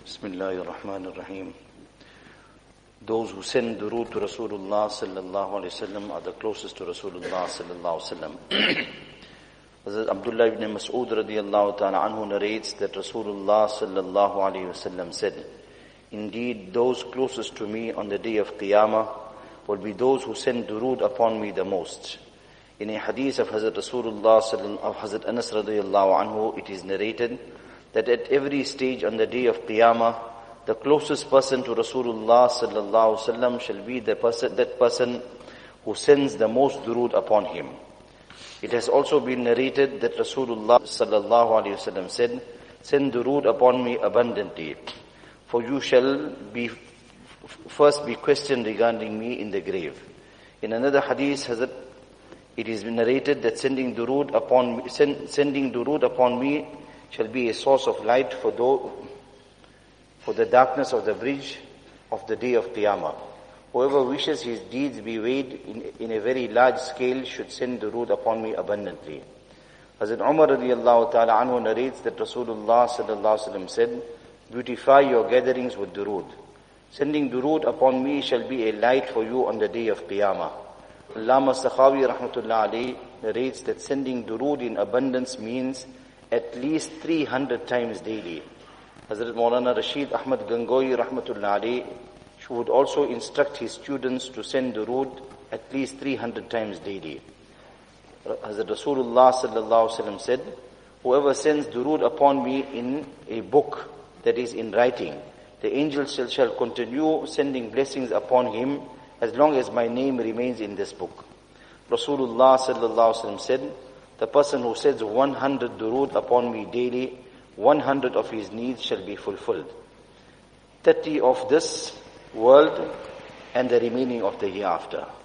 Bismillahir Rahmanir Rahim. Those who send durood to Rasulullah sallallahu alaihi wasallam are the closest to Rasulullah sallallahu alaihi wasallam. Hazrat Abdullah ibn Mas'ud radiyallahu ta'ala anhu narrates that Rasulullah sallallahu alaihi wasallam said, "Indeed, those closest to me on the day of Qiyamah will be those who send durood upon me the most." In a hadith of Hazrat Rasulullah of Hazrat Anas radiyallahu anhu, it is narrated that at every stage on the day of Qiyamah, the closest person to Rasulullah sallallahu alaihi wasallam shall be that person who sends the most durood upon him. It has also been narrated that Rasulullah sallallahu alaihi wasallam said, "Send durood upon me abundantly, for you shall first be questioned regarding me in the grave." In another hadith, it is narrated that sending durood upon me shall be a source of light for the darkness of the bridge of the day of Qiyamah. Whoever wishes his deeds be weighed in a very large scale should send durood upon me abundantly. Hazrat Umar radiyallahu ta'ala anhu narrates that Rasulullah sallallahu alaihi wasallam said, "Beautify your gatherings with durood. Sending durood upon me shall be a light for you on the day of Qiyamah." Allama Sakhawi rahmatullah alayhi narrates that sending durood in abundance means at least 300 times daily. Hazrat Maulana Rashid Ahmad Gangohi rahmatullah alayhi would also instruct his students to send durood at least 300 times daily. Hazrat Rasulullah sallallahu alaihi wasallam said, "Whoever sends durood upon me in a book that is in writing, the angels shall continue sending blessings upon him as long as my name remains in this book." Rasulullah sallallahu alaihi wasallam said, "The person who says 100 durood upon me daily, 100 of his needs shall be fulfilled. 30 of this world and the remaining of the hereafter."